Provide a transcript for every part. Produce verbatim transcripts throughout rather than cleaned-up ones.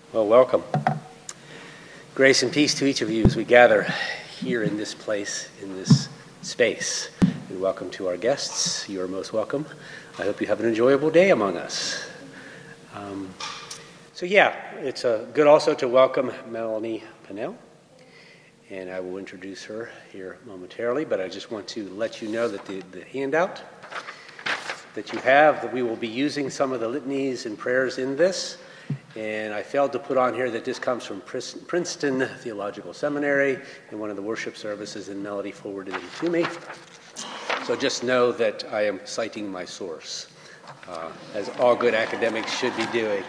Well, welcome. Grace and peace to each of you as we gather here in this place, in this space. And welcome to our guests. You are most welcome. I hope you have an enjoyable day among us. Um, so yeah, it's uh, good also to welcome Melanie Pennell. And I will introduce her here momentarily, but I just want to let you know that the, the handout that you have, that we will be using some of the litanies and prayers in this. And I failed to put on here that this comes from Princeton Theological Seminary in one of the worship services, and Melody forwarded it to me. So just know that I am citing my source, uh, as all good academics should be doing.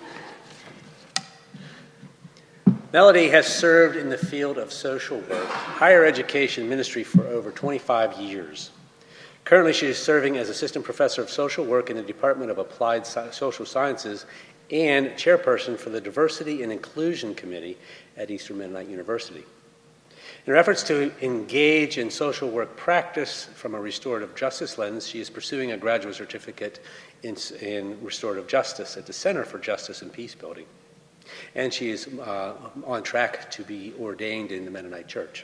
Melody has served in the field of social work, higher education ministry for over twenty-five years. Currently, she is serving as assistant professor of social work in the Department of Applied Social Sciences and chairperson for the Diversity and Inclusion Committee at Eastern Mennonite University. In efforts to engage in social work practice from a restorative justice lens, she is pursuing a graduate certificate in, in restorative justice at the Center for Justice and Peace Building. And she is uh, on track to be ordained in the Mennonite Church.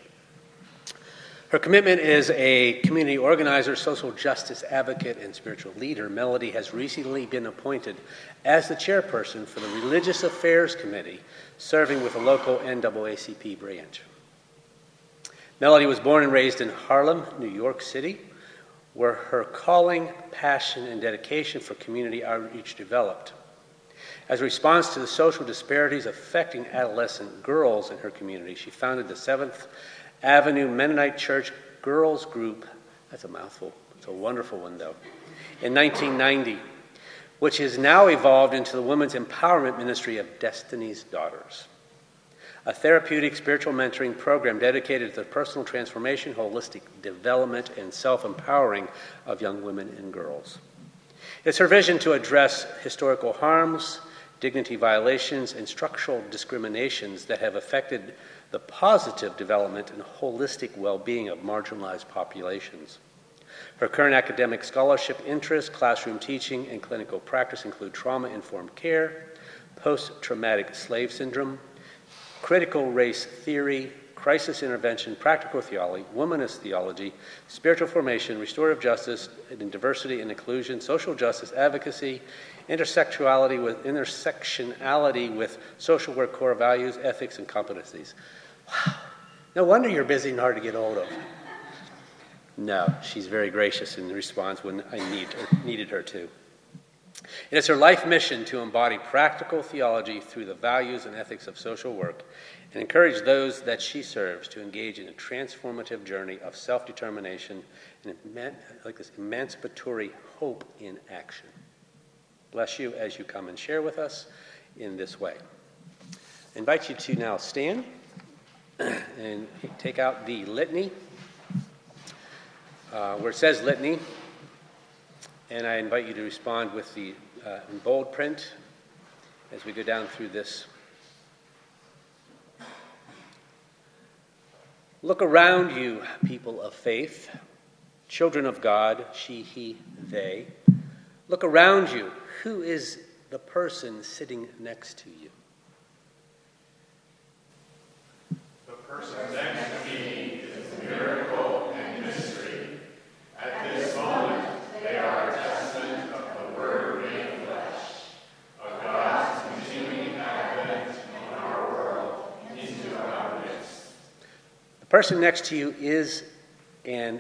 Her commitment as a community organizer, social justice advocate, and spiritual leader, Melody has recently been appointed as the chairperson for the Religious Affairs Committee, serving with a local N double A C P branch. Melody was born and raised in Harlem, New York City, where her calling, passion, and dedication for community outreach developed. As a response to the social disparities affecting adolescent girls in her community, she founded the Seventh Avenue Mennonite Church Girls Group, that's a mouthful, it's a wonderful one though, in nineteen ninety, which has now evolved into the Women's Empowerment Ministry of Destiny's Daughters, a therapeutic spiritual mentoring program dedicated to the personal transformation, holistic development, and self-empowering of young women and girls. It's her vision to address historical harms, dignity violations, and structural discriminations that have affected the positive development and holistic well-being of marginalized populations. Her current academic scholarship interests, classroom teaching, and clinical practice include trauma-informed care, post-traumatic slave syndrome, critical race theory, crisis intervention, practical theology, womanist theology, spiritual formation, restorative justice, and diversity and inclusion, social justice advocacy, intersectionality with intersectionality with social work core values, ethics, and competencies. Wow. No wonder you're busy and hard to get hold of. No, she's very gracious in response when I need her, needed her to. It is her life mission to embody practical theology through the values and ethics of social work and encourage those that she serves to engage in a transformative journey of self-determination and eman- like this emancipatory hope in action. Bless you as you come and share with us in this way. I invite you to now stand and take out the litany, uh, where it says litany, and I invite you to respond with the uh, in bold print as we go down through this. Look around you, people of faith, children of God, she, he, they. Look around you. Who is the person sitting next to you? The person next to me is a miracle and mystery. At this moment, they are a testament of the Word made flesh, of God's continuing advent in our world, into our midst. The person next to you is an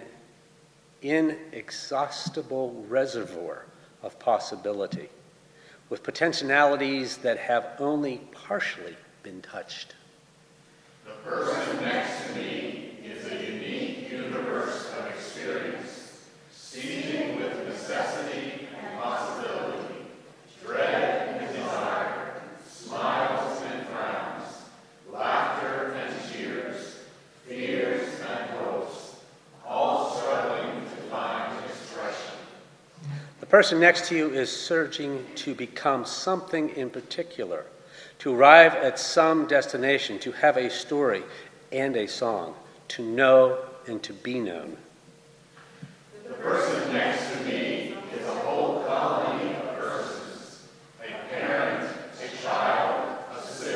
inexhaustible reservoir of possibility, with potentialities that have only partially been touched. The person next to me is a unique universe of experience, seething with necessity and possibility, dread and desire, smiles and frowns, laughter and tears, fears and hopes, all struggling to find expression. The person next to you is searching to become something in particular, to arrive at some destination, to have a story and a song, to know and to be known. The person next to me is a whole colony of persons, a parent, a child, a sibling,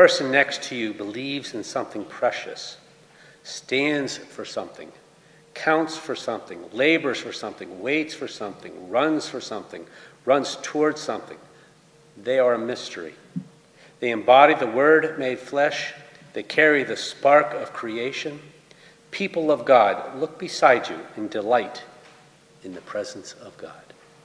person next to you believes in something precious, stands for something, counts for something, labors for something, waits for something, runs for something, runs towards something, they are a mystery. They embody the Word made flesh. They carry the spark of creation. People of God, look beside you and delight in the presence of God.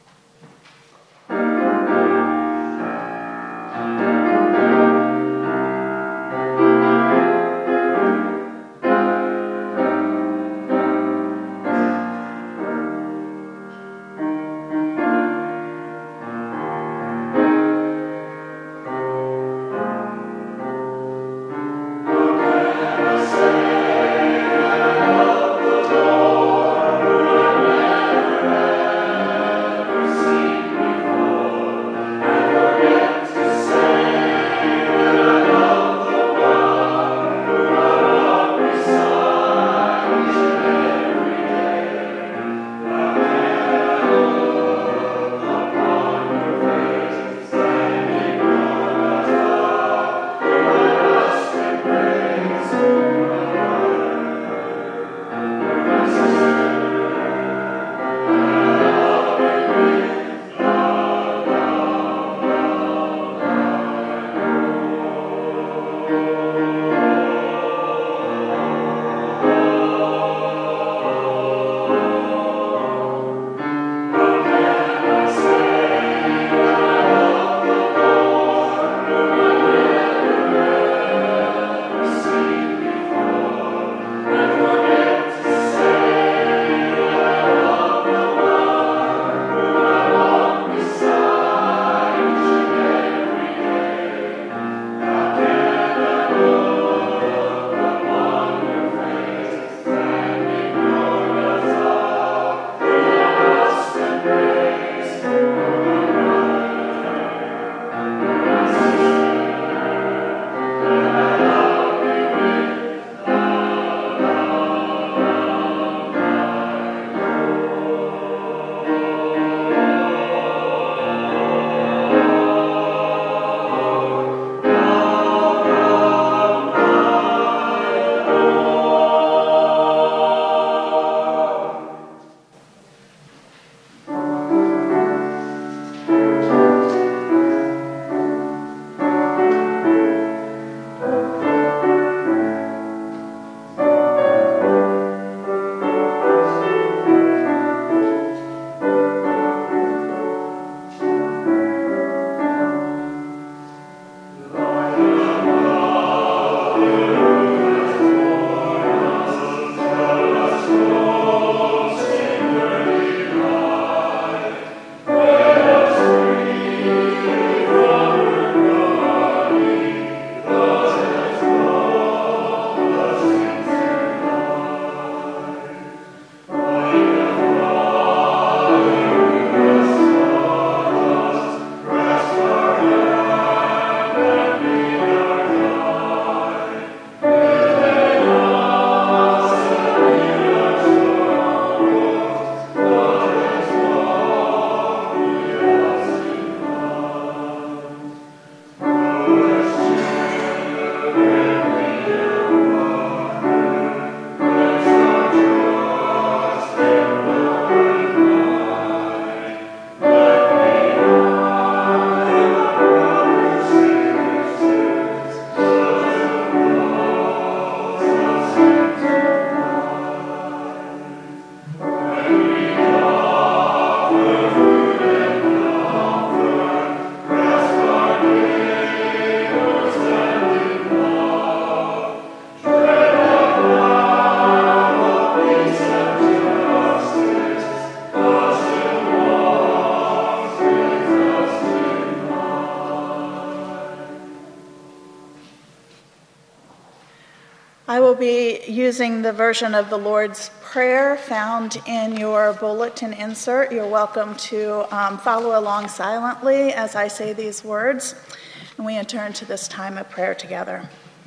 I will be using the version of the Lord's Prayer found in your bulletin insert. You're welcome to um, follow along silently as I say these words, and we enter into this time of prayer together.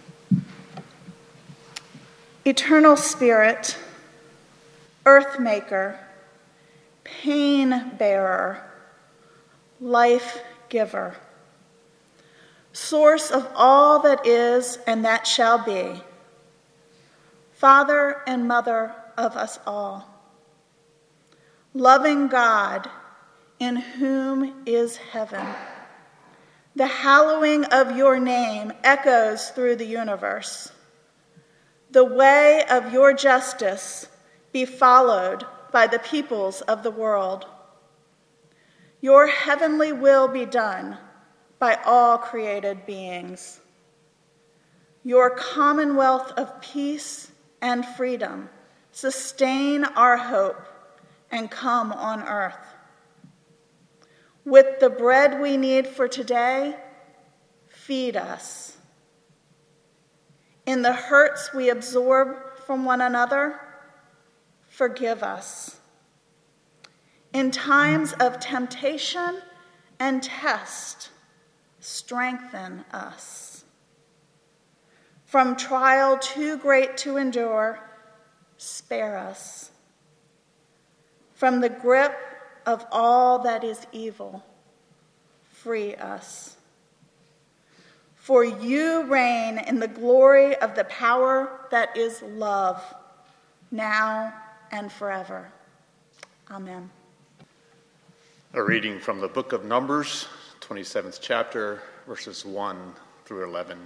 Eternal Spirit, Earth Maker, Pain Bearer, Life Giver, source of all that is and that shall be, Father and Mother of us all, loving God, in whom is heaven. The hallowing of your name echoes through the universe. The way of your justice be followed by the peoples of the world. Your heavenly will be done by all created beings. Your commonwealth of peace and freedom sustain our hope and come on earth. With the bread we need for today, feed us. In the hurts we absorb from one another, forgive us. In times of temptation and test, strengthen us. From trial too great to endure, spare us. From the grip of all that is evil, free us. For you reign in the glory of the power that is love, now and forever. Amen. A reading from the book of Numbers, twenty-seventh chapter, verses one through eleven.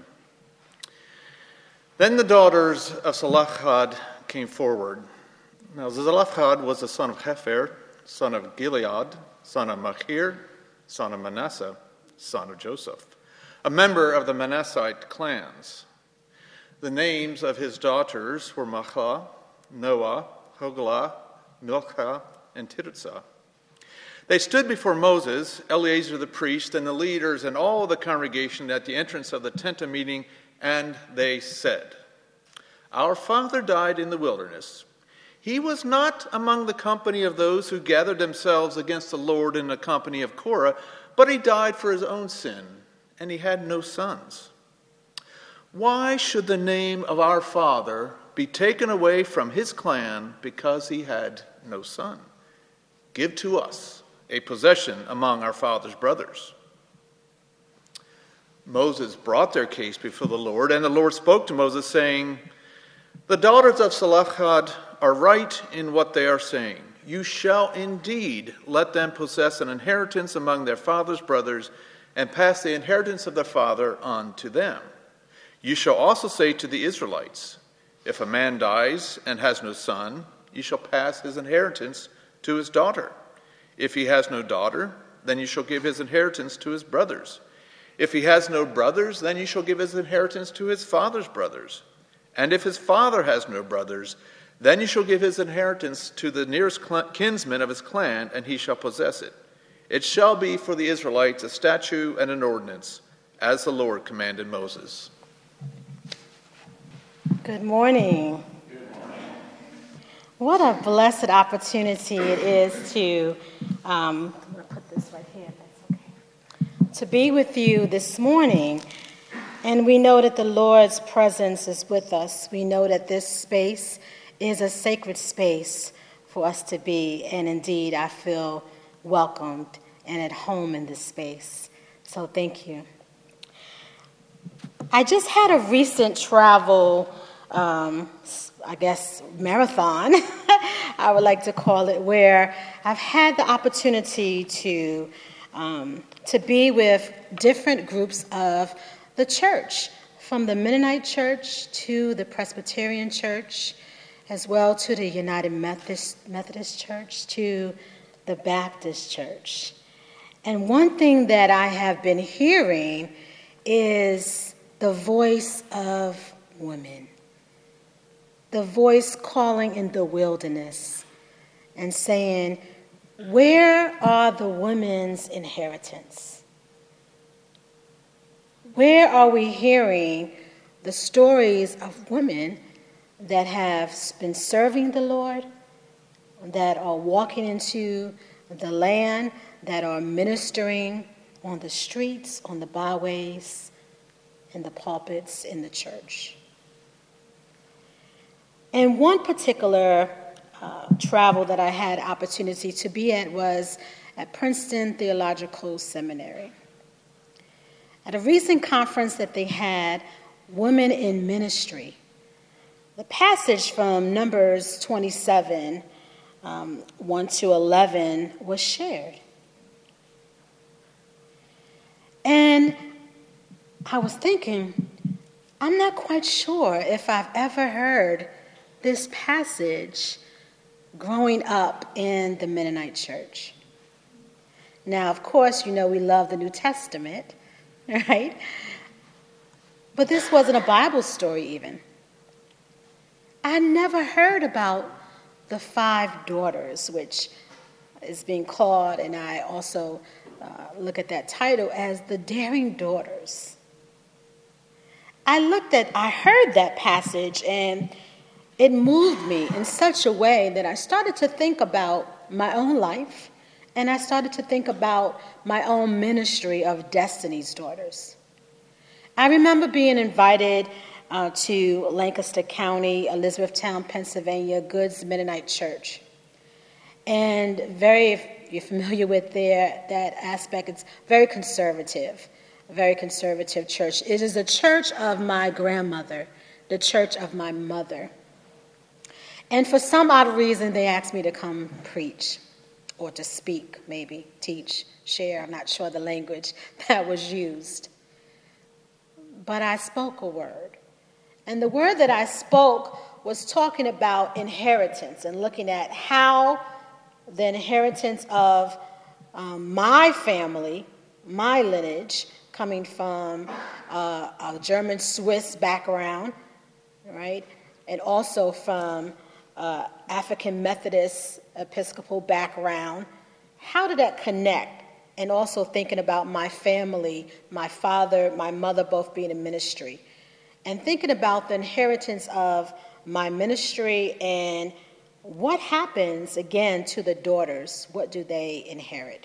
Then the daughters of Zelophehad came forward. Now Zelophehad was the son of Hepher, son of Gilead, son of Machir, son of Manasseh, son of Joseph, a member of the Manassite clans. The names of his daughters were Mahlah, Noah, Hoglah, Milcah, and Tirzah. They stood before Moses, Eleazar the priest, and the leaders and all the congregation at the entrance of the tent of meeting, and they said, "Our father died in the wilderness. He was not among the company of those who gathered themselves against the Lord in the company of Korah, but he died for his own sin, and he had no sons. Why should the name of our father be taken away from his clan because he had no son? Give to us a possession among our father's brothers." Moses brought their case before the Lord, and the Lord spoke to Moses, saying, "The daughters of Zelophehad are right in what they are saying. You shall indeed let them possess an inheritance among their father's brothers and pass the inheritance of their father on to them. You shall also say to the Israelites, if a man dies and has no son, you shall pass his inheritance to his daughter. If he has no daughter, then you shall give his inheritance to his brothers. If he has no brothers, then you shall give his inheritance to his father's brothers. And if his father has no brothers, then you shall give his inheritance to the nearest kinsman of his clan, and he shall possess it. It shall be for the Israelites a statute and an ordinance, as the Lord commanded Moses." Good morning. Good morning. What a blessed opportunity it is to, um, I'm going to put this right here, if that's okay, to be with you this morning. And we know that the Lord's presence is with us. We know that this space is a sacred space for us to be, and indeed I feel welcomed and at home in this space. So thank you. I just had a recent travel, um, I guess, marathon, I would like to call it, where I've had the opportunity to um, to be with different groups of the church, from the Mennonite Church to the Presbyterian Church, as well to the United Methodist, Methodist Church, to the Baptist Church. And one thing that I have been hearing is the voice of women, the voice calling in the wilderness and saying, where are the women's inheritance? Where are we hearing the stories of women that have been serving the Lord, that are walking into the land, that are ministering on the streets, on the byways, in the pulpits, in the church? And one particular uh, travel that I had opportunity to be at was at Princeton Theological Seminary. at a recent conference that they had, Women in Ministry. The passage from Numbers twenty-seven, um, one to eleven was shared. And I was thinking, I'm not quite sure if I've ever heard this passage growing up in the Mennonite church. Now, of course, you know we love the New Testament, right? But this wasn't a Bible story even. I never heard about the five daughters, which is being called, and I also uh, look at that title as the Daring Daughters. I looked at, I heard that passage, and it moved me in such a way that I started to think about my own life, and I started to think about my own ministry of Destiny's Daughters. I remember being invited uh, to Lancaster County, Elizabethtown, Pennsylvania, Goods Mennonite Church. And very, if you're familiar with their, that aspect, it's very conservative, a very conservative church. It is the church of my grandmother, the church of my mother. And for some odd reason, they asked me to come preach or to speak, maybe, teach, share. I'm not sure the language that was used. But I spoke a word. And the word that I spoke was talking about inheritance and looking at how the inheritance of um, my family, my lineage, coming from uh, a German-Swiss background, right, and also from uh, African Methodist Episcopal background, how did that connect? And also thinking about my family, my father, my mother both being in ministry, and thinking about the inheritance of my ministry and what happens, again, to the daughters. What do they inherit?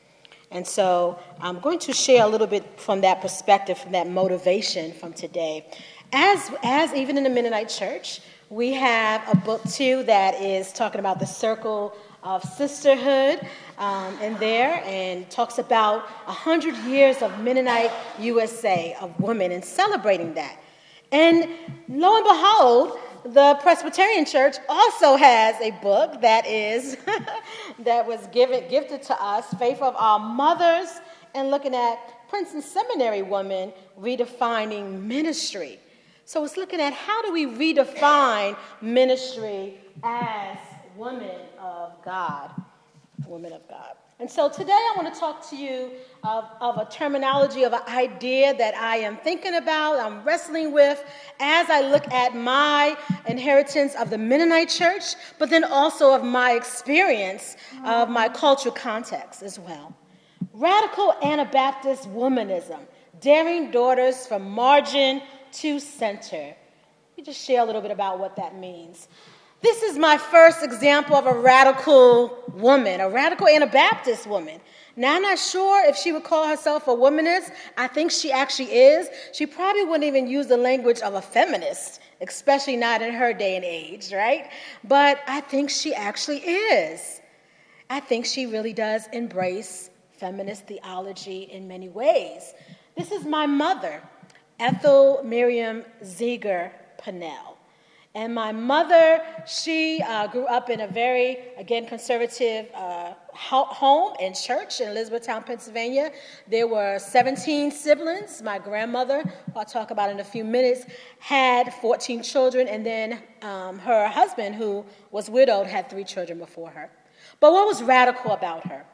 And so I'm going to share a little bit from that perspective, from that motivation from today. As, as even in the Mennonite church, we have a book, too, that is talking about the circle of sisterhood um, in there, and talks about one hundred years of Mennonite U S A, of women, and celebrating that. And lo and behold, the Presbyterian Church also has a book that is that was given gifted to us, Faith of Our Mothers, and looking at Princeton Seminary women redefining ministry. So it's looking at how do we redefine ministry as women of God, women of God. And so today I want to talk to you of, of a terminology, of an idea that I am thinking about, I'm wrestling with as I look at my inheritance of the Mennonite church, but then also of my experience of my cultural context as well. Radical Anabaptist womanism, daring daughters from margin to center. Let me just share a little bit about what that means. This is my first example of a radical woman, a radical Anabaptist woman. Now, I'm not sure if she would call herself a womanist. I think she actually is. She probably wouldn't even use the language of a feminist, especially not in her day and age, right? But I think she actually is. I think she really does embrace feminist theology in many ways. This is my mother, Ethel Miriam Zeger Pannell. And my mother, she uh, grew up in a very, again, conservative uh, home and church in Elizabethtown, Pennsylvania. There were seventeen siblings. My grandmother, who I'll talk about in a few minutes, had fourteen children. And then um, her husband, who was widowed, had three children before her. But what was radical about her?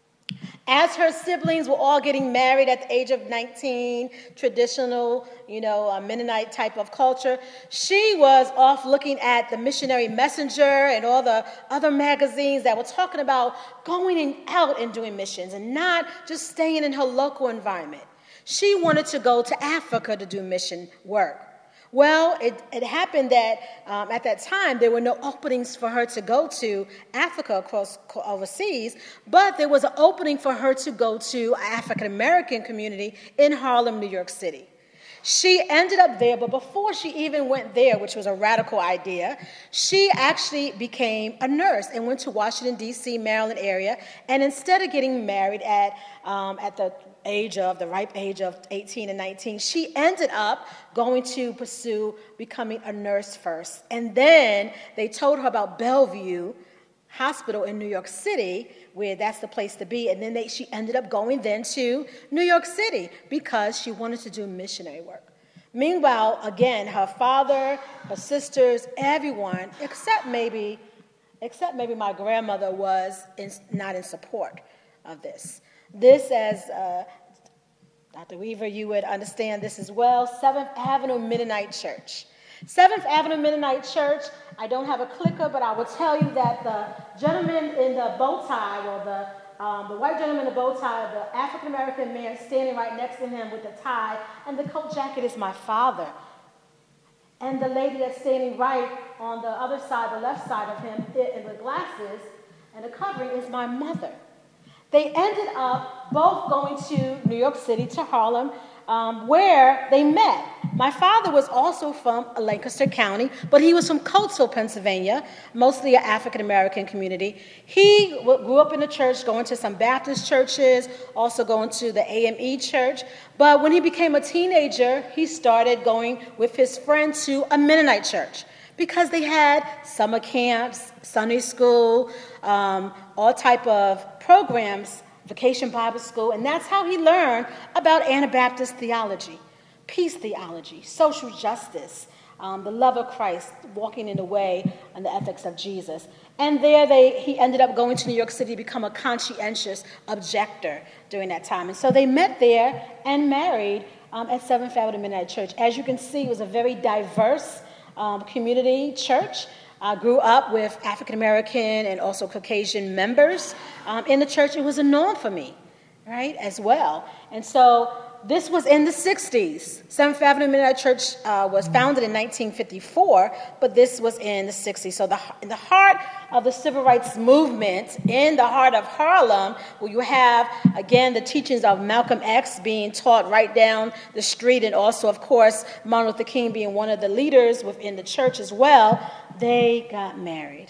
As her siblings were all getting married at the age of nineteen, traditional, you know, uh, Mennonite type of culture, she was off looking at the Missionary Messenger and all the other magazines that were talking about going in, out and doing missions and not just staying in her local environment. She wanted to go to Africa to do mission work. Well, it, it happened that um, at that time, there were no openings for her to go to Africa across overseas, but there was an opening for her to go to an African-American community in Harlem, New York City. She ended up there, but before she even went there, which was a radical idea, she actually became a nurse and went to Washington, D C, Maryland area, and instead of getting married at, um, at the age of, the ripe age of eighteen and nineteen, she ended up going to pursue becoming a nurse first. And then they told her about Bellevue Hospital in New York City, where that's the place to be. And then they, she ended up going then to New York City because she wanted to do missionary work. Meanwhile, again, her father, her sisters, everyone, except maybe, except maybe my grandmother, was in, not in support of this. This, as uh, Doctor Weaver, you would understand this as well, Seventh Avenue Mennonite Church. Seventh Avenue Mennonite Church, I don't have a clicker, but I will tell you that the gentleman in the bow tie, or the, um, the white gentleman in the bow tie, the African-American man standing right next to him with the tie and the coat jacket is my father. And the lady that's standing right on the other side, the left side of him, in the glasses and the covering, is my mother. They ended up both going to New York City, to Harlem, um, where they met. My father was also from Lancaster County, but he was from Coatesville, Pennsylvania, mostly an African-American community. He grew up in the church, going to some Baptist churches, also going to the A M E church. But when he became a teenager, he started going with his friends to a Mennonite church because they had summer camps, Sunday school, um, all type of programs, Vacation Bible School, and that's how he learned about Anabaptist theology, peace theology, social justice, um, the love of Christ, walking in the way and the ethics of Jesus. And there they, he ended up going to New York City to become a conscientious objector during that time. And so they met there and married um, at Seventh Avenue Mennonite Church. As you can see, it was a very diverse um, community church. I grew up with African-American and also Caucasian members um, in the church. It was a norm for me, right, as well. And so this was in the sixties. Seventh Avenue Mennonite Church uh, was founded in nineteen fifty-four, but this was in the sixties. So the, in the heart of the civil rights movement, in the heart of Harlem, where you have, again, the teachings of Malcolm X being taught right down the street, and also, of course, Martin Luther King being one of the leaders within the church as well, they got married.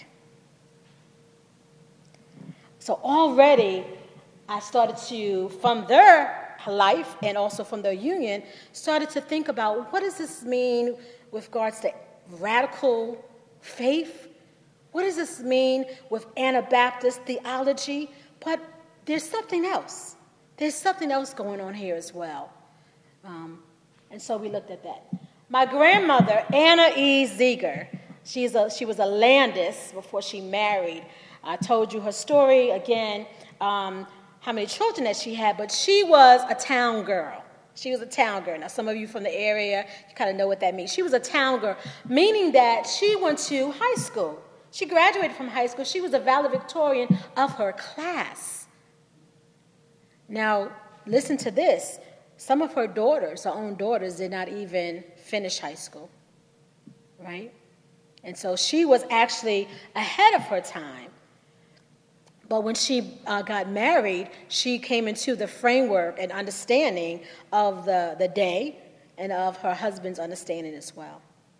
So already I started to, from their life and also from their union, started to think about, what does this mean with regards to radical faith? What does this mean with Anabaptist theology? But there's something else. There's something else going on here as well. Um, and so we looked at that. My grandmother, Anna E. Ziegler, she's a, she was a Landis before she married. I told you her story again, um, how many children that she had, but she was a town girl. She was a town girl. Now, some of you from the area, you kind of know what that means. She was a town girl, meaning that she went to high school. She graduated from high school. She was a valedictorian of her class. Now, listen to this. Some of her daughters, her own daughters, did not even finish high school, right? And so she was actually ahead of her time. But when she uh, got married, she came into the framework and understanding of the, the day and of her husband's understanding as well.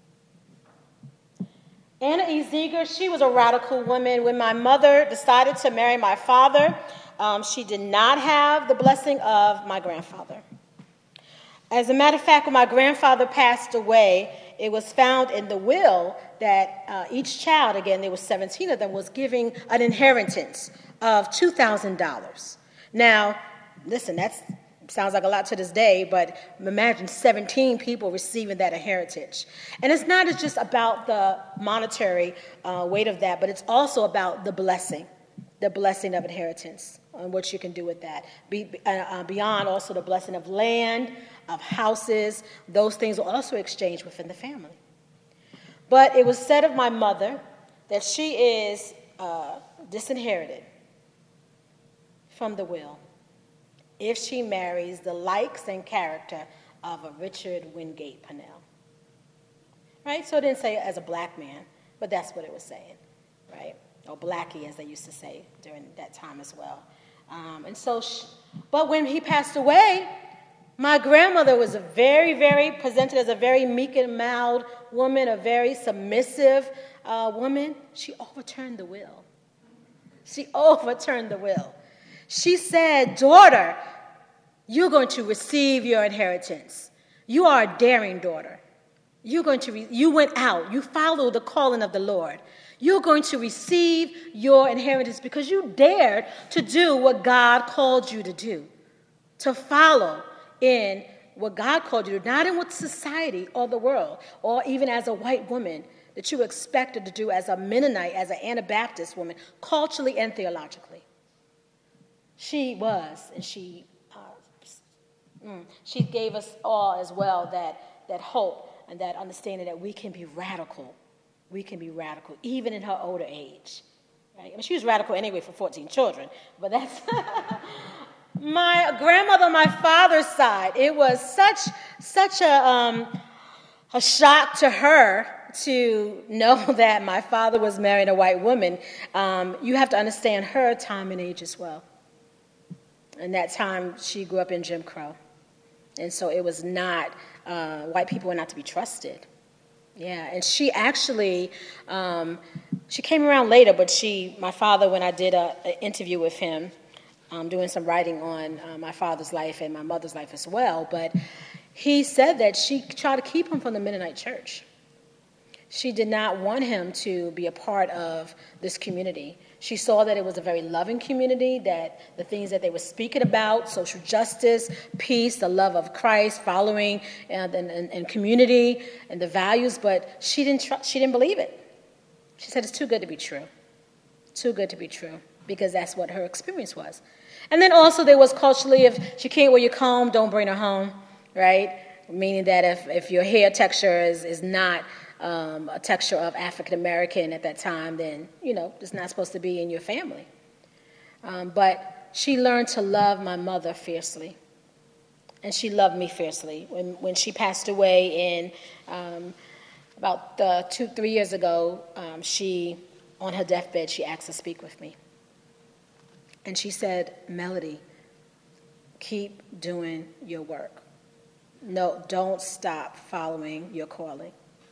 Anna E. Ziegler, she was a radical woman. When my mother decided to marry my father, um, she did not have the blessing of my grandfather. As a matter of fact, when my grandfather passed away, it was found in the will that uh, each child, again, there were seventeen of them, was giving an inheritance of two thousand dollars. Now, listen, that sounds like a lot to this day, but imagine seventeen people receiving that inheritance. And it's not just about the monetary uh, weight of that, but it's also about the blessing, the blessing of inheritance, and what you can do with that. Be, uh, beyond also the blessing of land, of houses, those things are also exchanged within the family. But it was said of my mother that she is uh, disinherited from the will if she marries the likes and character of a Richard Wingate Pannell. Right? So it didn't say as a black man, but that's what it was saying, right? Or blackie, as they used to say during that time as well. Um, and so, she, but when he passed away, my grandmother was a very, very, presented as a very meek and mild woman, a very submissive uh, woman. She overturned the will. She overturned the will. She said, daughter, You're going to receive your inheritance. You are a daring daughter. You're going to re- you went out. You followed the calling of the Lord. You're going to receive your inheritance because you dared to do what God called you to do, to follow in what God called you to do, not in what society or the world, or even as a white woman that you were expected to do as a Mennonite, as an Anabaptist woman, culturally and theologically. She was, and she uh, mm, she gave us all as well that, that hope and that understanding that we can be radical. We can be radical, even in her older age. Right? I mean, she was radical anyway for fourteen children, but that's... My grandmother on my father's side, it was such such a, um, a shock to her to know that my father was marrying a white woman. Um, you have to understand her time and age as well. And that time, she grew up in Jim Crow. And so it was not, uh, white people were not to be trusted. Yeah, and she actually, um, she came around later, but she, my father, when I did an interview with him, um, doing some writing on uh, my father's life and my mother's life as well, but he said that she tried to keep him from the Mennonite church. She did not want him to be a part of this community. She saw that it was a very loving community, that the things that they were speaking about, social justice, peace, the love of Christ, following and, and, and community and the values, but she didn't tr- she didn't believe it. She said it's too good to be true. Too good to be true, because that's what her experience was. And then also there was culturally, if she can't wear your comb, don't bring her home, right? Meaning that if, if your hair texture is, is not Um, a texture of African American at that time, then, you know, it's not supposed to be in your family. Um, but she learned to love my mother fiercely. And she loved me fiercely. When when she passed away in um, about uh, two, three years ago, um, she, on her deathbed, she asked to speak with me. And she said, Melody, keep doing your work. No, don't stop following your calling.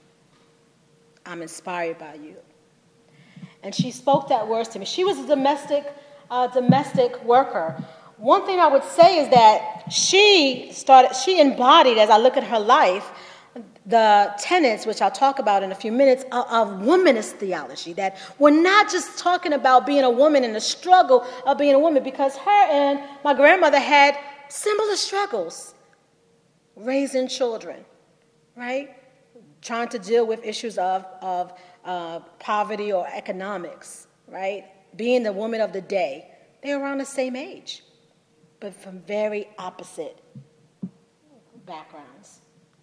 I'm inspired by you. And she spoke that words to me. She was a domestic, uh, domestic worker. One thing I would say is that she started, she embodied, as I look at her life, the tenets, which I'll talk about in a few minutes, of, of womanist theology. That we're not just talking about being a woman and the struggle of being a woman, because her and my grandmother had similar struggles, raising children, right? Trying to deal with issues of, of uh, poverty or economics, right? Being the woman of the day. They're around the same age, but from very opposite backgrounds.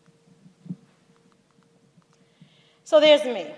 So there's me.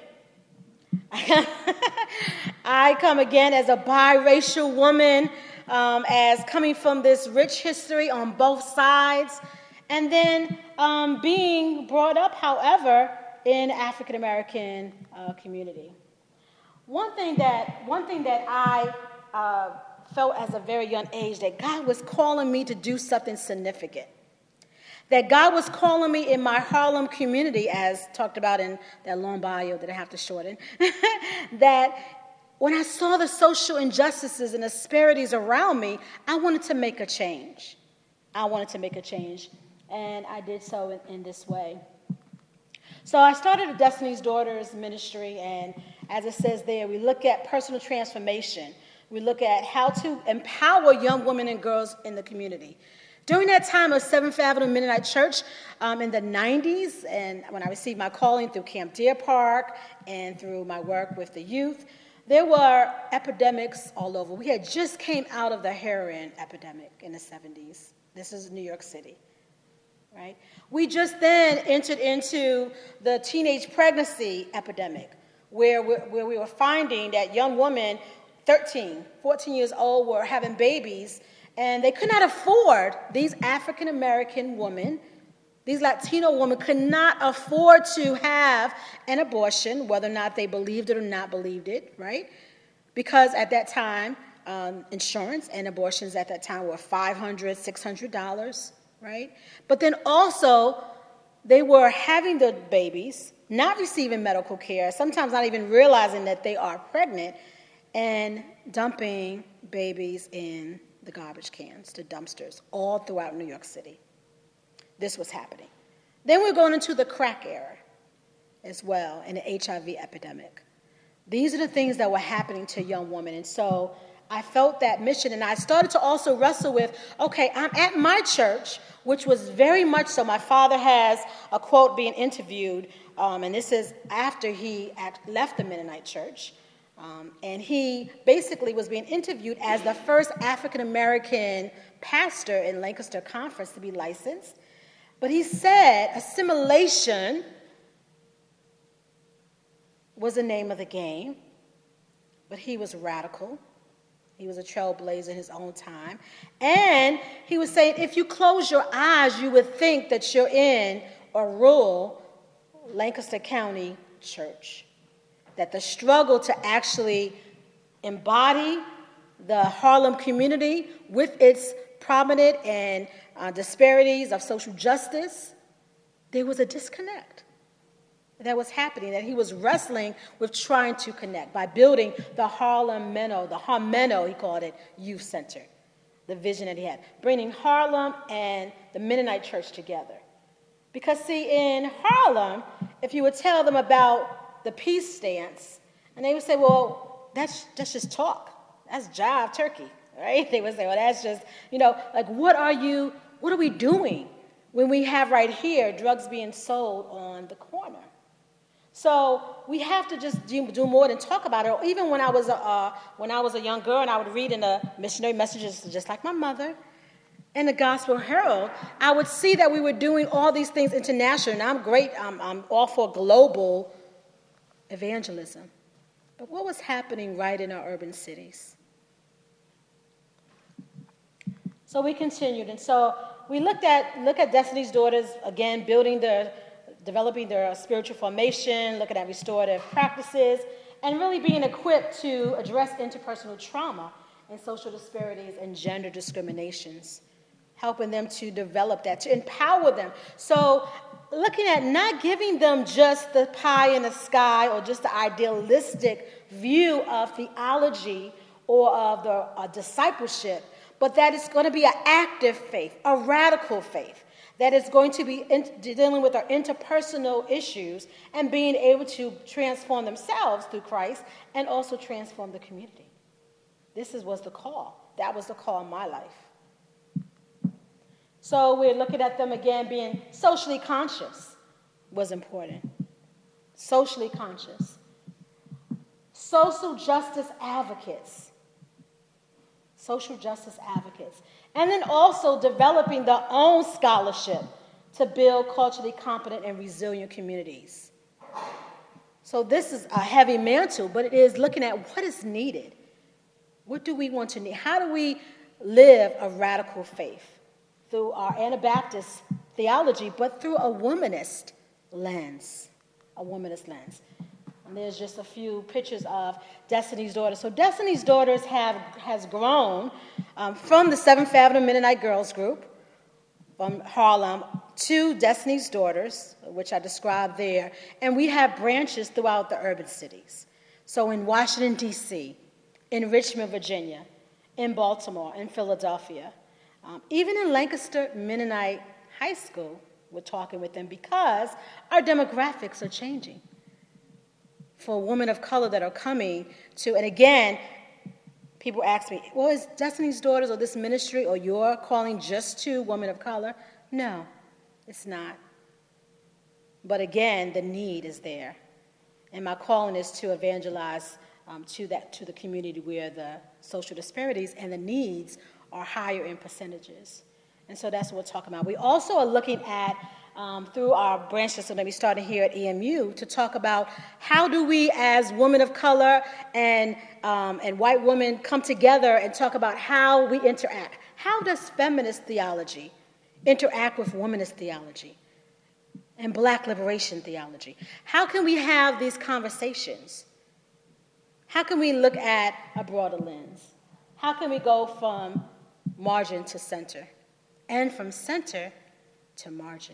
I come again as a biracial woman, um, as coming from this rich history on both sides, and then um, being brought up, however, in African American uh, community. One thing that one thing that I uh, felt as a very young age, that God was calling me to do something significant. That God was calling me in my Harlem community, as talked about in that long bio that I have to shorten, that when I saw the social injustices and disparities around me, I wanted to make a change. I wanted to make a change. And I did so in, in this way. So I started a Destiny's Daughters ministry, and as it says there, we look at personal transformation. We look at how to empower young women and girls in the community. During that time of Seventh Avenue Mennonite Church um, in the nineties, and when I received my calling through Camp Deer Park and through my work with the youth, there were epidemics all over. We had just came out of the heroin epidemic in the seventies. This is New York City. Right? We just then entered into the teenage pregnancy epidemic, where we, where we were finding that young women, thirteen, fourteen years old, were having babies, and they could not afford, these African American women, these Latino women could not afford to have an abortion, whether or not they believed it or not believed it, right? Because at that time, um, insurance and abortions at that time were five hundred dollars, six hundred dollars. Right? But then also, they were having the babies, not receiving medical care, sometimes not even realizing that they are pregnant, and dumping babies in the garbage cans, the dumpsters, all throughout New York City. This was happening. Then we're going into the crack era as well, and the H I V epidemic. These are the things that were happening to young women. And so I felt that mission, and I started to also wrestle with, okay, I'm at my church, which was very much so. My father has a quote being interviewed, um, and this is after he act, left the Mennonite church. Um, and he basically was being interviewed as the first African-American pastor in Lancaster Conference to be licensed. But he said assimilation was the name of the game, but he was radical. He was a trailblazer in his own time. And he was saying, if you close your eyes, you would think that you're in a rural Lancaster County church. That the struggle to actually embody the Harlem community with its prominent and uh, disparities of social justice, there was a disconnect that was happening, that he was wrestling with trying to connect by building the Harlem Menno, the Harmeno, he called it, Youth Center, the vision that he had, bringing Harlem and the Mennonite church together. Because, see, in Harlem, if you would tell them about the peace stance, and they would say, well, that's, that's just talk. That's jive turkey, right? They would say, well, that's just, you know, like, what are you, what are we doing when we have right here drugs being sold on the corner? So we have to just do, do more than talk about it. Even when I was a, uh, when I was a young girl and I would read in the missionary messages, just like my mother, and the Gospel Herald, I would see that we were doing all these things international. And I'm great, I'm, I'm all for global evangelism. But what was happening right in our urban cities? So we continued. And so we looked at, look at Destiny's Daughters, again, building their, developing their spiritual formation, looking at restorative practices, and really being equipped to address interpersonal trauma and social disparities and gender discriminations, helping them to develop that, to empower them. So looking at not giving them just the pie in the sky or just the idealistic view of theology or of the uh, discipleship, but that it's going to be an active faith, a radical faith, that is going to be in, dealing with our interpersonal issues and being able to transform themselves through Christ and also transform the community. This is, was the call. That was the call in my life. So we're looking at them again being socially conscious was important. Socially conscious. Social justice advocates. Social justice advocates. And then also developing their own scholarship to build culturally competent and resilient communities. So this is a heavy mantle, but it is looking at what is needed. What do we want to need? How do we live a radical faith? Through our Anabaptist theology, but through a womanist lens, a womanist lens. And there's just a few pictures of Destiny's Daughters. So Destiny's Daughters have has grown um, from the Seventh Avenue Mennonite Girls Group from Harlem to Destiny's Daughters, which I described there, and we have branches throughout the urban cities. So in Washington, D C, in Richmond, Virginia, in Baltimore, in Philadelphia, Um, even in Lancaster Mennonite High School, we're talking with them because our demographics are changing. For women of color that are coming to, and again, people ask me, well, is Destiny's Daughters or this ministry or you're calling just to women of color? No, it's not. But again, the need is there. And my calling is to evangelize um, to that to the community where the social disparities and the needs are higher in percentages. And so that's what we're talking about. We also are looking at, um, through our branch system that we started here at E M U, to talk about how do we as women of color and, um, and white women come together and talk about how we interact. How does feminist theology interact with womanist theology and black liberation theology? How can we have these conversations? How can we look at a broader lens? How can we go from margin to center, and from center to margin?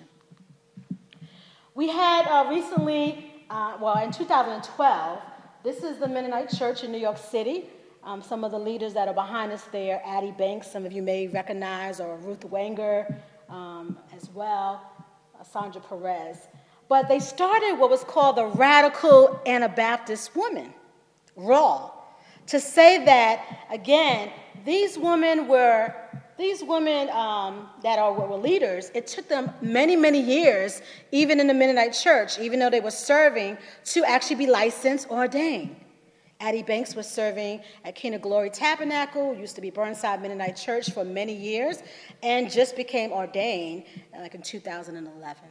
We had uh, recently, uh, well, in two thousand twelve, this is the Mennonite Church in New York City. Um, some of the leaders that are behind us there, Addie Banks, some of you may recognize, or Ruth Wenger um, as well, uh, Sandra Perez. But they started what was called the Radical Anabaptist Women, R A W, to say that, again, these women were, these women um, that are, were leaders, it took them many, many years, even in the Mennonite church, even though they were serving, to actually be licensed or ordained. Addie Banks was serving at King of Glory Tabernacle, used to be Burnside Mennonite Church for many years, and just became ordained like in two thousand eleven.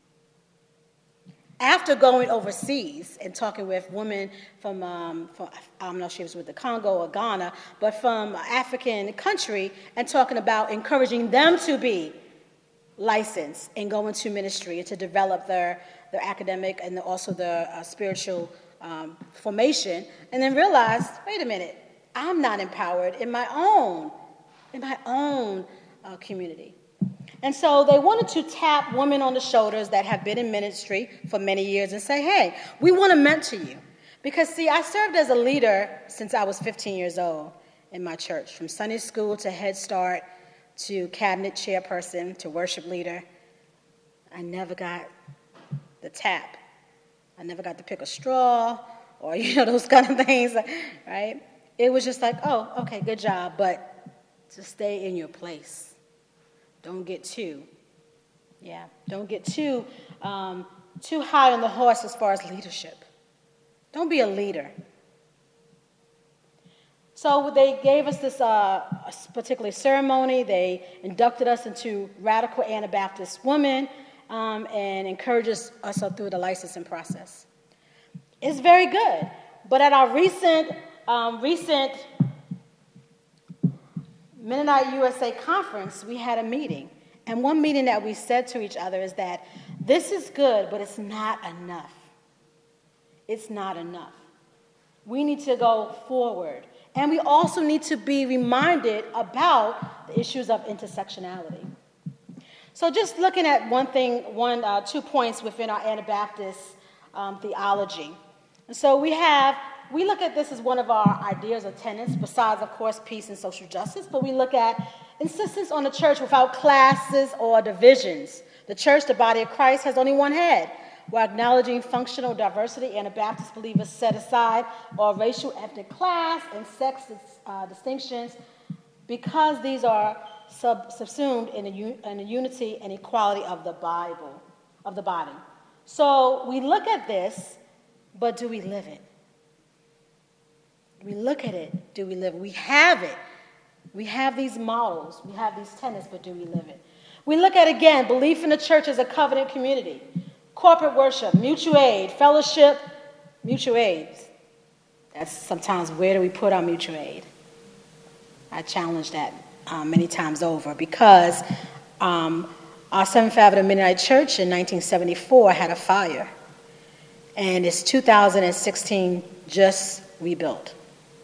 After going overseas and talking with women from, um, from, I don't know if she was with the Congo or Ghana, but from an African country, and talking about encouraging them to be licensed and go into ministry and to develop their, their academic and also their uh, spiritual um, formation, and then realized, wait a minute, I'm not empowered in my own, in my own uh, community. And so they wanted to tap women on the shoulders that have been in ministry for many years and say, hey, we want to mentor you. Because, see, I served as a leader since I was fifteen years old in my church, from Sunday school to Head Start to cabinet chairperson to worship leader. I never got the tap. I never got to pick a straw or, you know, those kind of things, right? It was just like, oh, okay, good job, but to stay in your place. Don't get too, yeah, don't get too, um, too high on the horse as far as leadership. Don't be a leader. So they gave us this uh, particular ceremony. They inducted us into Radical Anabaptist Women um, and encouraged us also through the licensing process. It's very good. But at our recent, um, recent Mennonite U S A conference, we had a meeting. And one meeting that we said to each other is that this is good, but it's not enough. It's not enough. We need to go forward. And we also need to be reminded about the issues of intersectionality. So just looking at one thing, one, uh, two points within our Anabaptist um, theology. And so we have We look at this as one of our ideas or tenets, besides, of course, peace and social justice, but we look at insistence on the church without classes or divisions. The church, the body of Christ, has only one head. While acknowledging functional diversity, Anabaptist believers set aside all racial, ethnic, class, and sex uh, distinctions because these are sub- subsumed in the, un- in the unity and equality of the Bible, of the body. So we look at this, but do we live it? We look at it, do we live it? We have it. We have these models, we have these tenets, but do we live it? We look at, again, belief in the church as a covenant community, corporate worship, mutual aid, fellowship, mutual aid. That's sometimes, where do we put our mutual aid? I challenge that um, many times over because um, our Seventh Avenue Mennonite Church in nineteen seventy-four had a fire, and it's two thousand sixteen just rebuilt.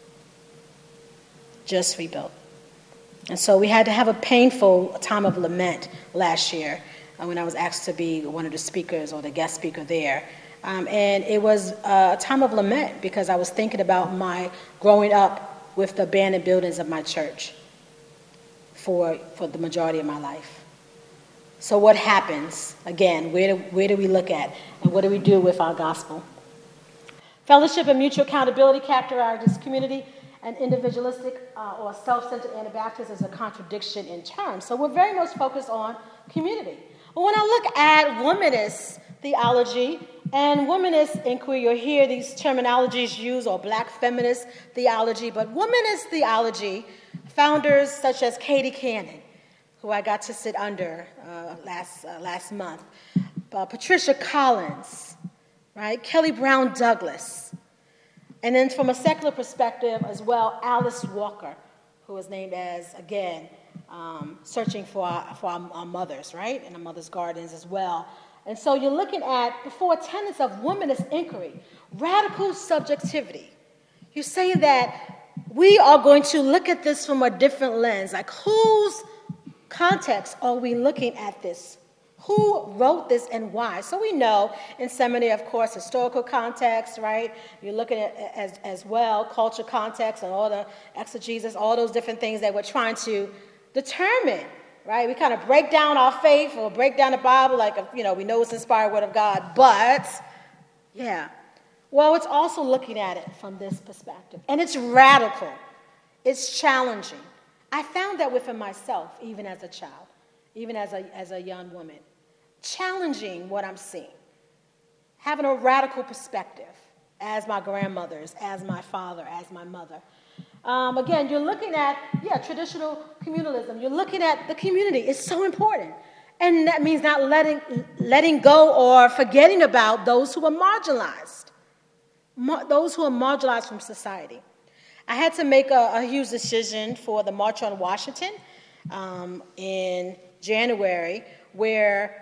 Just rebuilt. And so we had to have a painful time of lament last year uh, when I was asked to be one of the speakers or the guest speaker there. Um, and it was uh, a time of lament because I was thinking about my growing up with the abandoned buildings of my church for, for the majority of my life. So what happens? Again, where do, where do we look at? And what do we do with our gospel? Fellowship and mutual accountability characterize this community. And individualistic uh, or self-centered Anabaptist is a contradiction in terms. So we're very much focused on community. But when I look at womanist theology and womanist inquiry, you'll hear these terminologies used, or black feminist theology, but womanist theology, founders such as Katie Cannon, who I got to sit under uh, last, uh, last month, uh, Patricia Collins, right, Kelly Brown Douglas, and then from a secular perspective as well, Alice Walker, who was named as, again, um, searching for, our, for our, our mothers, right? And our mothers' gardens as well. And so you're looking at the four tenets of womanist inquiry, radical subjectivity. You're saying that we are going to look at this from a different lens. Like, whose context are we looking at this Who wrote this and why? So we know in seminary, of course, historical context, right? You're looking at as, as well, culture context and all the exegesis, all those different things that we're trying to determine, right? We kind of break down our faith or break down the Bible like, you know, we know it's inspired word of God, but, yeah. Well, it's also looking at it from this perspective. And it's radical. It's challenging. I found that within myself, even as a child, even as a, as a young woman. Challenging what I'm seeing. Having a radical perspective as my grandmothers, as my father, as my mother. Um, again, you're looking at, yeah, traditional communalism. You're looking at the community. It's so important. And that means not letting, letting go or forgetting about those who are marginalized. Mar- those who are marginalized from society. I had to make a, a huge decision for the March on Washington um, in January, where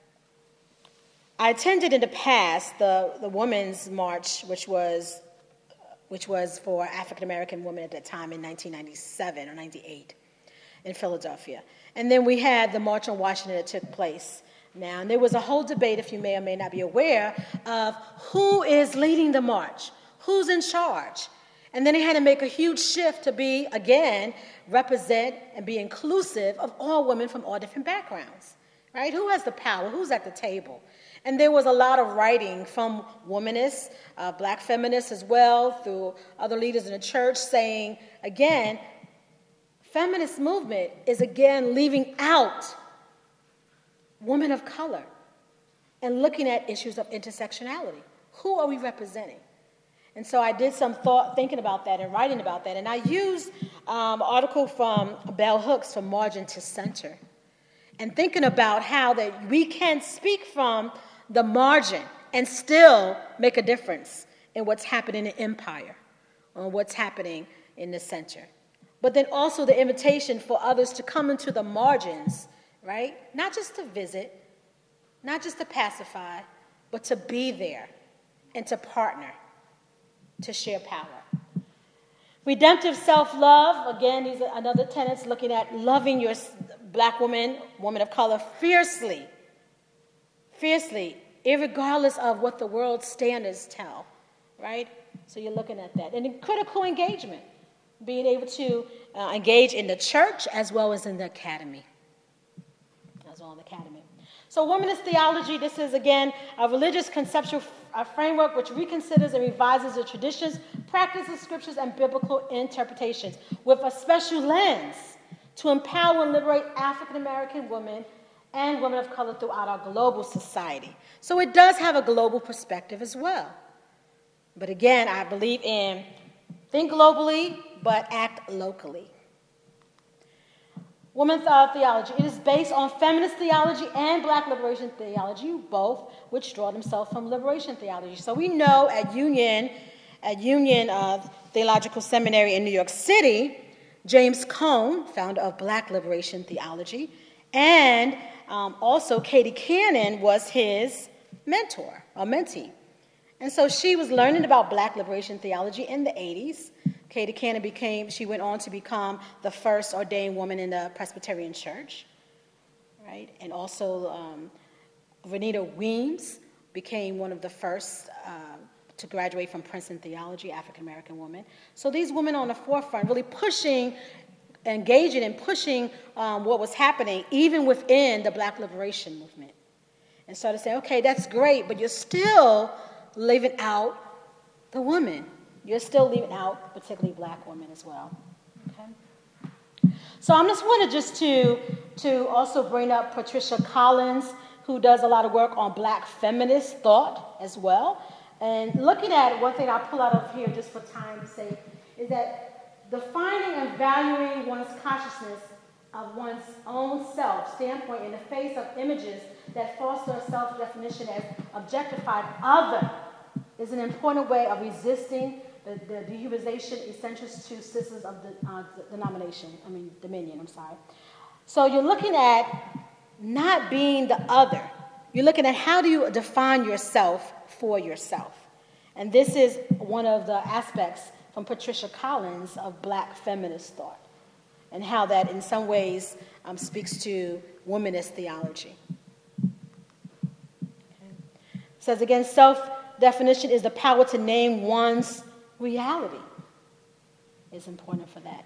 I attended in the past the, the Women's March, which was which was for African American women at that time in nineteen ninety-seven or ninety-eight in Philadelphia. And then we had the March on Washington that took place now. And there was a whole debate, if you may or may not be aware, of who is leading the march, who's in charge. And then they had to make a huge shift to be, again, represent and be inclusive of all women from all different backgrounds, right? Who has the power? Who's at the table? And there was a lot of writing from womanists, uh, black feminists as well, through other leaders in the church saying, again, feminist movement is, again, leaving out women of color and looking at issues of intersectionality. Who are we representing? And so I did some thought, thinking about that and writing about that. And I used um, an article from Bell Hooks from Margin to Center. And thinking about how that we can speak from the margin and still make a difference in what's happening in empire or what's happening in the center. But then also the invitation for others to come into the margins, right? Not just to visit, not just to pacify, but to be there and to partner, to share power. Redemptive self-love, again, these are another tenets looking at loving your black woman, woman of color, fiercely, fiercely, irregardless of what the world's standards tell, right? So you're looking at that. And then critical engagement, being able to uh, engage in the church as well as in the academy, as well in the academy. So womanist theology, this is, again, a religious conceptual a framework which reconsiders and revises the traditions, practices, scriptures, and biblical interpretations with a special lens to empower and liberate African American women and women of color throughout our global society. So it does have a global perspective as well. But again, I believe in think globally, but act locally. Women's uh, theology. It is based on feminist theology and black liberation theology, both which draw themselves from liberation theology. So we know at Union, at Union uh, Theological Seminary in New York City, James Cone, founder of Black Liberation Theology, and um, also Katie Cannon was his mentor, or mentee. And so she was learning about Black Liberation Theology in the eighties. Katie Cannon became, she went on to become the first ordained woman in the Presbyterian Church, right? And also um, Renita Weems became one of the first uh, to graduate from Princeton Theology, African-American woman. So these women on the forefront really pushing, engaging and pushing um, what was happening even within the Black liberation movement. And so to say, okay, that's great, but you're still leaving out the woman. You're still leaving out particularly black women as well. Okay? So I'm just wanted just to, to also bring up Patricia Collins, who does a lot of work on black feminist thought as well. And looking at it, one thing I'll pull out of here just for time's sake is that defining and valuing one's consciousness of one's own self standpoint in the face of images that foster a self-definition as objectified other is an important way of resisting the, the dehumanization essential to systems of the uh, denomination, I mean dominion, I'm sorry. So you're looking at not being the other. You're looking at how do you define yourself for yourself. And this is one of the aspects from Patricia Collins of black feminist thought and how that in some ways um, speaks to womanist theology. It says again, self-definition is the power to name one's reality. It's important for that.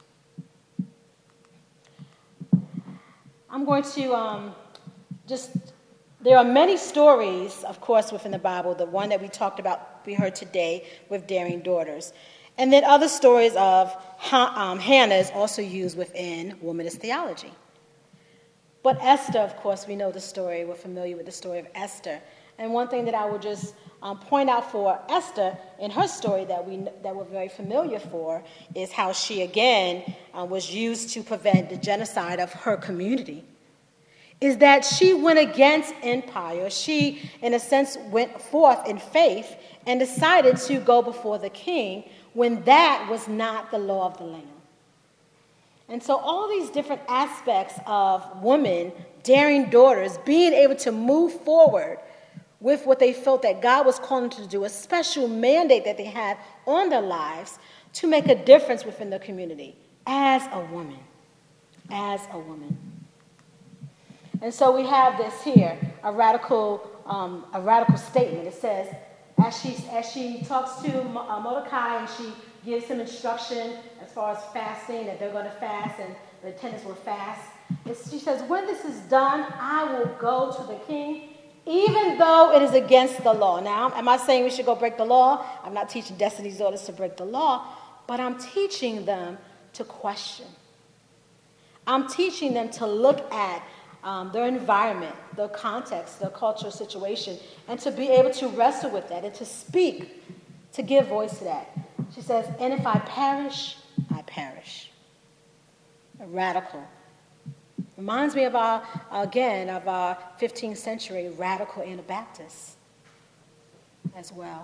I'm going to um, just, there are many stories, of course, within the Bible. The one that we talked about, we heard today with daring daughters. And then other stories of um, Hannah is also used within womanist theology. But Esther, of course, we know the story. We're familiar with the story of Esther. And one thing that I would just um, point out for Esther in her story that, we, that we're very familiar for is how she, again, uh, was used to prevent the genocide of her community. Is that she went against empire. She, in a sense, went forth in faith and decided to go before the king when that was not the law of the land. And so all these different aspects of women, daring daughters, being able to move forward with what they felt that God was calling them to do, a special mandate that they had on their lives to make a difference within the community as a woman, as a woman. And so we have this here, a radical, um, a radical statement. It says, as she, as she talks to uh, Mordecai and she gives him instruction as far as fasting, that they're going to fast and the attendants will fast. It's, she says, when this is done, I will go to the king, even though it is against the law. Now, am I saying we should go break the law? I'm not teaching Destiny's Daughters to break the law, but I'm teaching them to question. I'm teaching them to look at um, their environment, their context, their cultural situation, and to be able to wrestle with that and to speak, to give voice to that. She says, and if I perish, I perish. A radical. Reminds me of our, again, of our fifteenth century radical Anabaptists as well.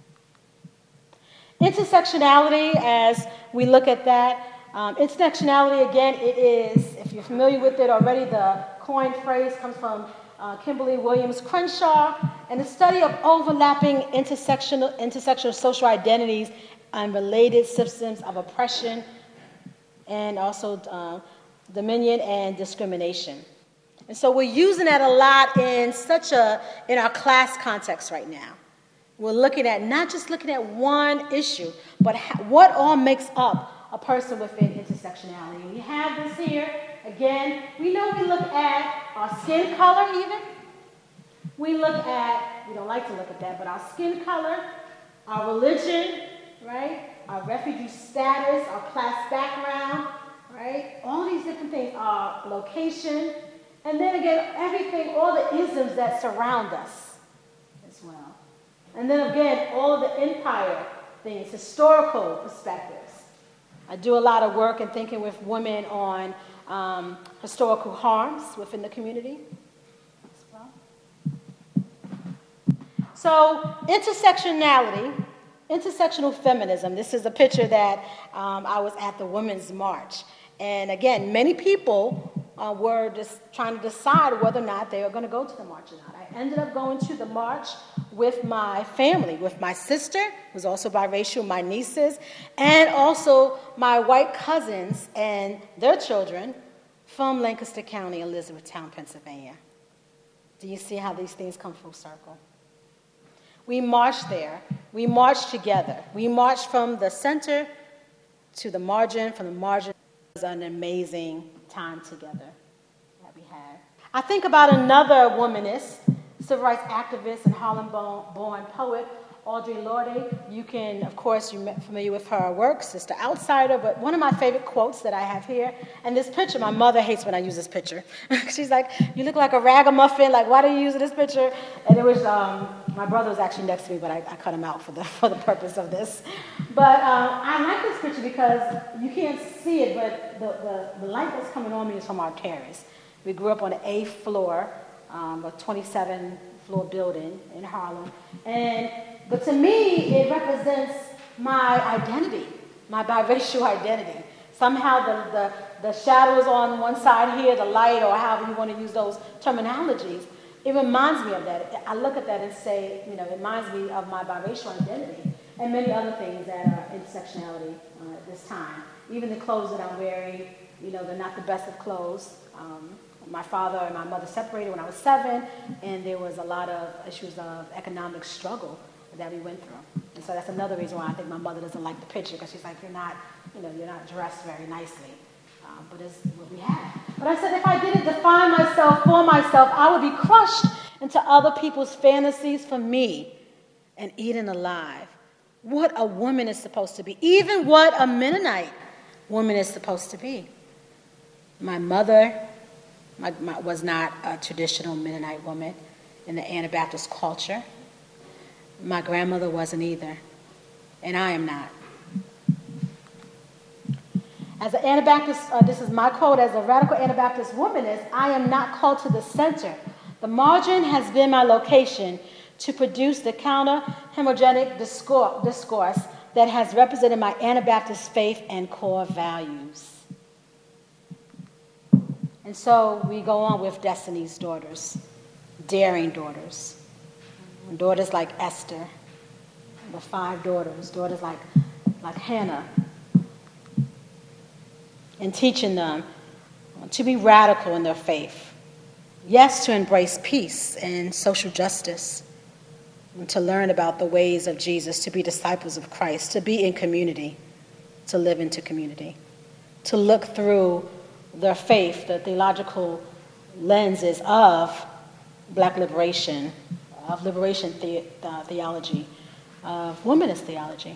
Intersectionality, as we look at that, um, intersectionality, again, it is, if you're familiar with it already, the coined phrase comes from uh, Kimberly Williams Crenshaw, and the study of overlapping intersectional, intersectional social identities and related systems of oppression and also uh, dominion and discrimination. And so we're using that a lot in such a, in our class context right now. We're looking at, not just looking at one issue, but ha- what all makes up a person within intersectionality. And we have this here, again, we know we look at our skin color even. We look at, we don't like to look at that, but our skin color, our religion, right? Our refugee status, our class background, right? All these different things, our location, and then again, everything, all the isms that surround us as well. And then again, all of the empire things, historical perspectives. I do a lot of work and thinking with women on um, historical harms within the community as well. So intersectionality, intersectional feminism. This is a picture that um, I was at the Women's March. And again, many people uh, were just trying to decide whether or not they were going to go to the march or not. I ended up going to the march with my family, with my sister, who's also biracial, my nieces, and also my white cousins and their children from Lancaster County, Elizabethtown, Pennsylvania. Do you see how these things come full circle? We marched there. We marched together. We marched from the center to the margin, from the margin. It was an amazing time together that we had. I think about another womanist, civil rights activist and Harlem-born poet, Audre Lorde. You can, of course, you're familiar with her work, Sister Outsider, but one of my favorite quotes that I have here, and this picture, my mother hates when I use this picture. She's like, you look like a ragamuffin, like, why do you use this picture? And it was, um, my brother was actually next to me, but I, I cut him out for the, for the purpose of this. But um, I like this picture because you can't see it, but the, the, the light that's coming on me is from our terrace. We grew up on the eighth floor, um, a twenty-seven floor building in Harlem. And But to me, it represents my identity, my biracial identity. Somehow the, the, the shadows on one side here, the light, or however you want to use those terminologies, it reminds me of that. I look at that and say, you know, it reminds me of my biracial identity and many other things that are intersectionality uh, at this time. Even the clothes that I'm wearing, you know, they're not the best of clothes. Um, My father and my mother separated when I was seven, and there was a lot of issues of economic struggle that we went through. And so that's another reason why I think my mother doesn't like the picture, because she's like, you're not, you know, you're not dressed very nicely. Um, but it's what we have. But I said if I didn't define myself for myself, I would be crushed into other people's fantasies for me and eaten alive. What a woman is supposed to be, even what a Mennonite woman is supposed to be. My mother my, my, was not a traditional Mennonite woman in the Anabaptist culture. My grandmother wasn't either, and I am not. As an Anabaptist, uh, this is my quote, as a radical Anabaptist womanist, I am not called to the center. The margin has been my location to produce the counter-homogenic discourse, discourse that has represented my Anabaptist faith and core values. And so we go on with Destiny's daughters, daring daughters, daughters like Esther, the five daughters, daughters like, like Hannah, and teaching them to be radical in their faith. Yes, to embrace peace and social justice, and to learn about the ways of Jesus, to be disciples of Christ, to be in community, to live into community, to look through their faith, the theological lenses of Black liberation, of liberation the, uh, theology, of womanist theology.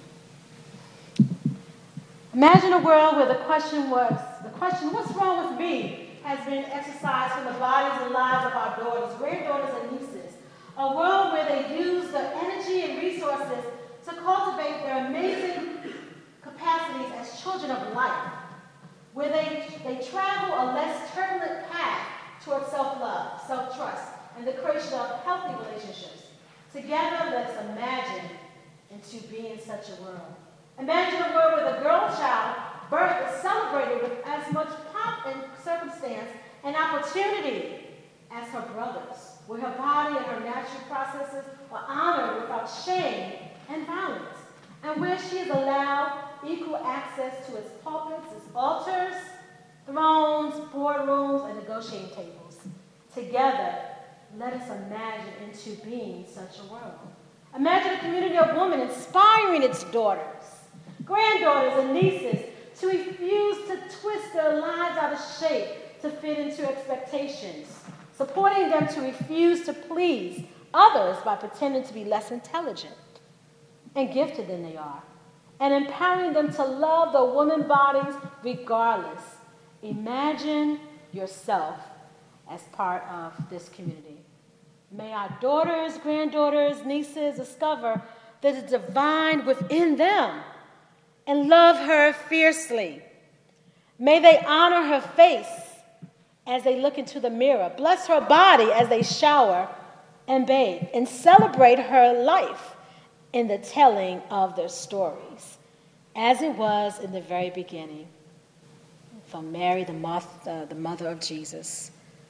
Imagine a world where the question was, the question, what's wrong with me, has been exercised from the bodies and lives of our daughters, granddaughters, and nieces. A world where they use their energy and resources to cultivate their amazing capacities as children of light, where they, they travel a less turbulent path towards self-love, self-trust, and the creation of healthy relationships. Together, let's imagine into being such a world. Imagine a world where the girl child birth is celebrated with as much pomp and circumstance and opportunity as her brothers, where her body and her natural processes are honored without shame and violence, and where she is allowed equal access to its pulpits, its altars, thrones, boardrooms, and negotiating tables. Together, let us imagine into being such a world. Imagine a community of women inspiring its daughters, granddaughters, and nieces to refuse to twist their lives out of shape to fit into expectations, supporting them to refuse to please others by pretending to be less intelligent and gifted than they are, and empowering them to love their woman bodies regardless. Imagine yourself as part of this community. May our daughters, granddaughters, nieces discover the divine within them and love her fiercely. May they honor her face as they look into the mirror, bless her body as they shower and bathe, and celebrate her life in the telling of their stories, as it was in the very beginning, from Mary, the, moth, uh, the mother of Jesus,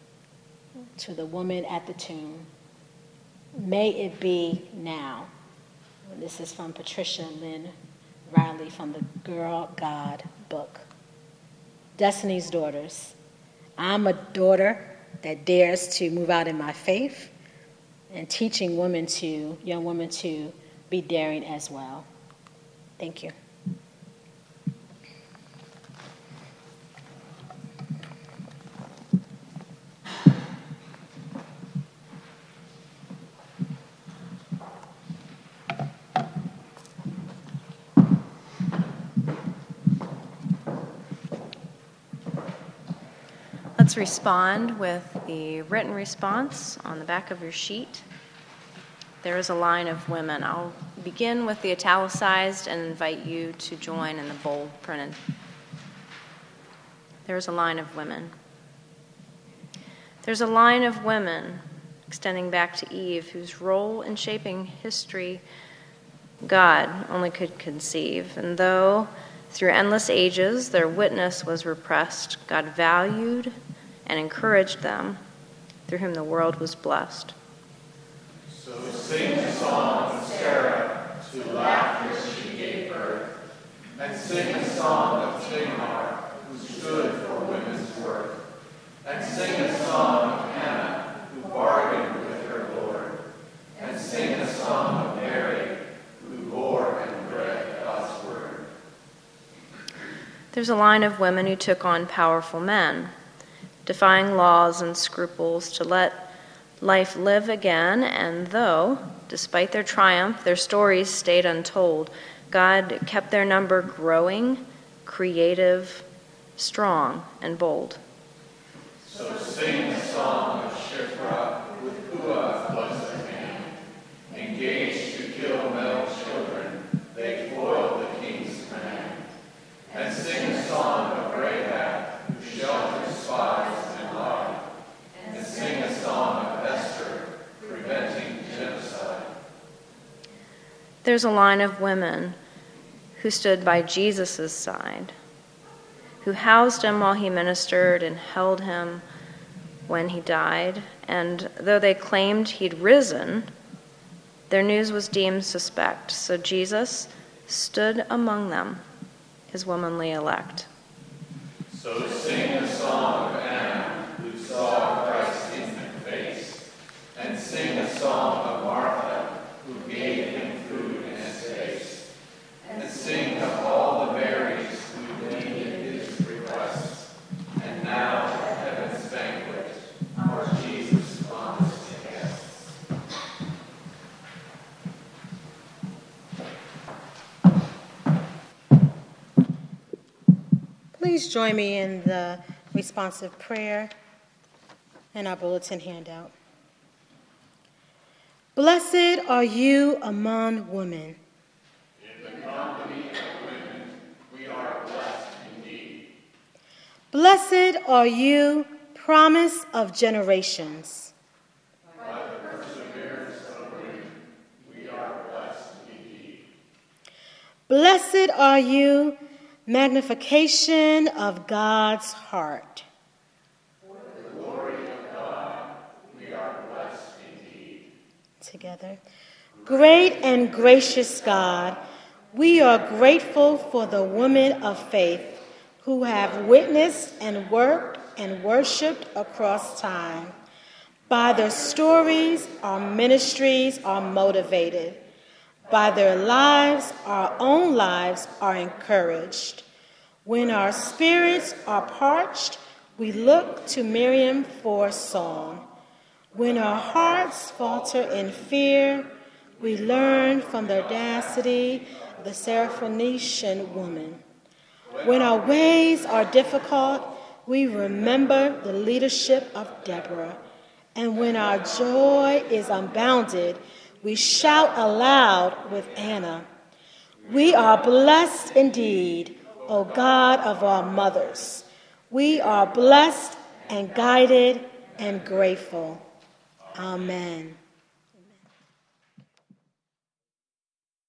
to the woman at the tomb. May it be now. This is from Patricia Lynn Riley from the Girl God book. Destiny's daughters. I'm a daughter that dares to move out in my faith and teaching women to, young women to be daring as well. Thank you. Let's respond with the written response on the back of your sheet. There is a line of women. I'll begin with the italicized and invite you to join in the bold printed. There's a line of women. There's a line of women extending back to Eve, whose role in shaping history God only could conceive. And though through endless ages their witness was repressed, God valued and encouraged them, through whom the world was blessed. So sing a song of Sarah, to laughter she gave birth, and sing a song of Tamar, who stood for women's worth, and sing a song There's a line of women who took on powerful men, defying laws and scruples to let life live again, and though, despite their triumph, their stories stayed untold, God kept their number growing, creative, strong, and bold. So sing a song of Shiphrah with Puah close at hand. Engaged to kill male children, they foiled the king's command. And sing a song of Rahab, who shelters spies and lied. And sing a song of Esther, preventing genocide. There's a line of women who stood by Jesus' side, who housed him while he ministered and held him when he died. And though they claimed he'd risen, their news was deemed suspect. So Jesus stood among them, his womanly elect. So sing a song of Anna, who saw Christ's infant face, and sing a song of Martha, who gave him food and space, and sing of all the Marys who needed his request, and now at heaven's banquet, our Jesus promised guests. Please join me in the responsive prayer and our bulletin handout. Blessed are you among women. In the company of women, we are blessed indeed. Blessed are you, promise of generations. By the perseverance of women, we are blessed indeed. Blessed are you, magnification of God's heart. For the glory of God, we are blessed indeed. Together. Great and gracious God, we are grateful for the women of faith who have witnessed and worked and worshiped across time. By their stories, our ministries are motivated. By their lives, our own lives are encouraged. When our spirits are parched, we look to Miriam for song. When our hearts falter in fear, we learn from the audacity of the Syrophoenician woman. When our ways are difficult, we remember the leadership of Deborah. And when our joy is unbounded, we shout aloud with Anna. We are blessed indeed, O God of our mothers. We are blessed and guided and grateful. Amen.